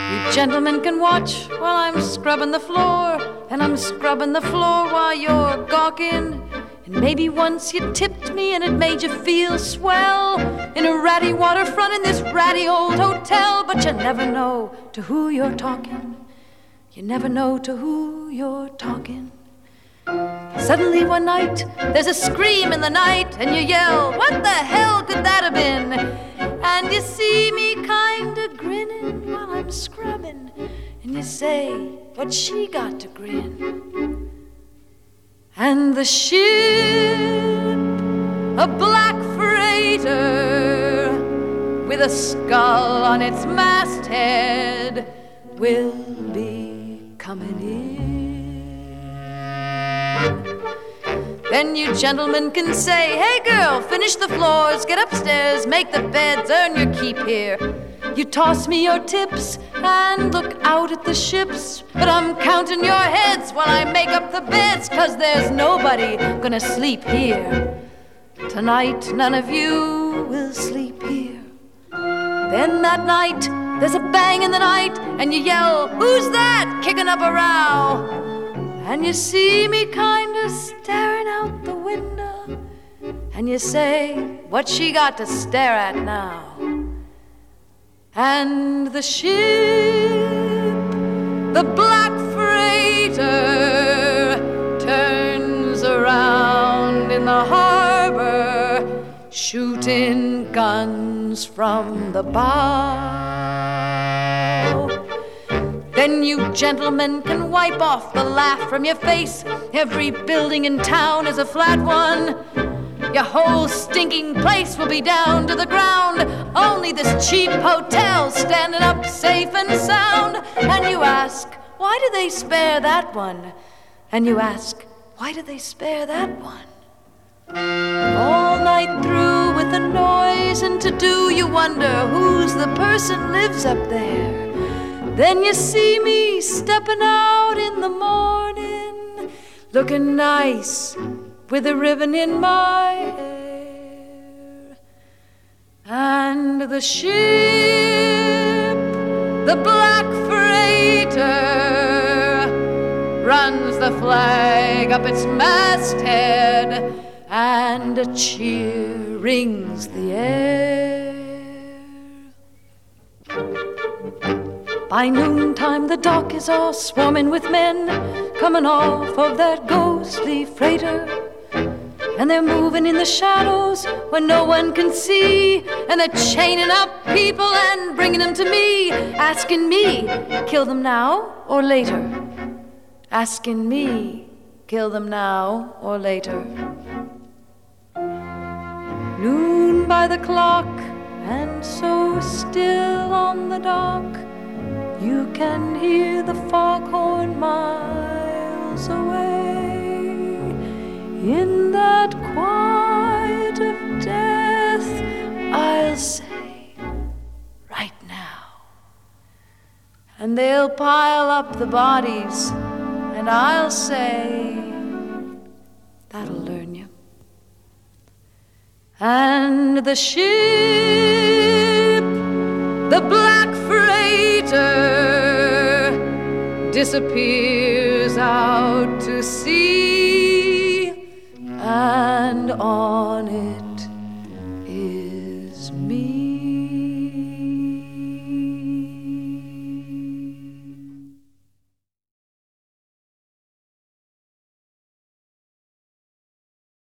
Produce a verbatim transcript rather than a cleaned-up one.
You gentlemen can watch while I'm scrubbing the floor, and I'm scrubbing the floor while you're gawking. And maybe once you tipped me and it made you feel swell in a ratty waterfront in this ratty old hotel. But you never know to who you're talking. You never know to who you're talking. Suddenly one night, there's a scream in the night, and you yell, what the hell could that have been? And you see me kinda grinning while I'm scrubbing, and you say, what's she got to grin? And the ship, a black freighter with a skull on its masthead, will be coming in. Then you gentlemen can say, hey girl, finish the floors, get upstairs, make the beds, earn your keep here. You toss me your tips and look out at the ships, but I'm counting your heads while I make up the beds, 'cause there's nobody gonna sleep here. Tonight none of you will sleep here. Then that night there's a bang in the night, and you yell, who's that kicking up a row? And you see me kinda staring out the window, and you say, what's she got to stare at now? And the ship, the black freighter, turns around in the harbor, shooting guns from the bow. Then you gentlemen can wipe off the laugh from your face. Every building in town is a flat one. Your whole stinking place will be down to the ground. Only this cheap hotel standing up safe and sound. And you ask, why do they spare that one? And you ask, why do they spare that one? All night through with the noise and to do, you wonder who's the person lives up there. Then you see me stepping out in the morning, looking nice with a ribbon in my hair. And the ship, the black freighter, runs the flag up its masthead, and a cheer rings the air. By noontime the dock is all swarming with men, coming off of that ghostly freighter. And they're moving in the shadows when no one can see, and they're chaining up people and bringing them to me, asking me, kill them now or later? Asking me, kill them now or later? Noon by the clock, and so still on the dock, you can hear the foghorn miles away. In that quiet of death, I'll say, right now. And they'll pile up the bodies, and I'll say, that'll learn you. And the ship, the black freighter, disappears out to sea, and on it